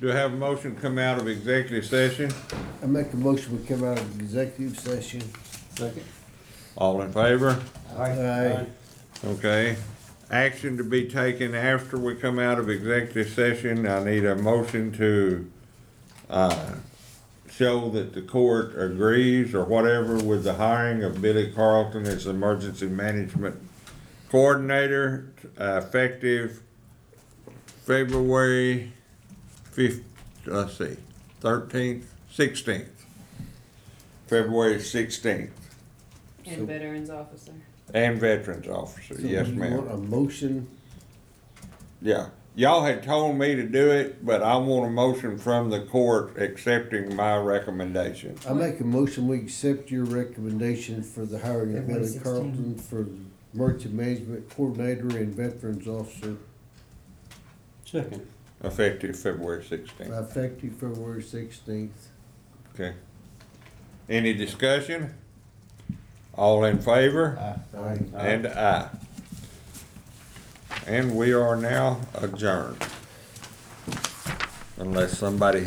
Do I have a motion to come out of executive session? I make a motion, we come out of executive session. Second. All in favor? Aye. Okay. Action to be taken after we come out of executive session. I need a motion to, show that the court agrees or whatever with the hiring of Billy Carlton as emergency management coordinator, effective February 16th. February 16th. And veterans officer. And veterans officer, So yes, you ma'am. want a motion? Yeah, y'all had told me to do it, but I want a motion from the court accepting my recommendation. I make a motion, we accept your recommendation for the hiring of February Billy 16. Carlton for emergency management coordinator and veterans officer, Second. Effective February 16th. effective February 16th. Okay. Any discussion? All in favor? Aye. And aye. And we are now adjourned. Unless somebody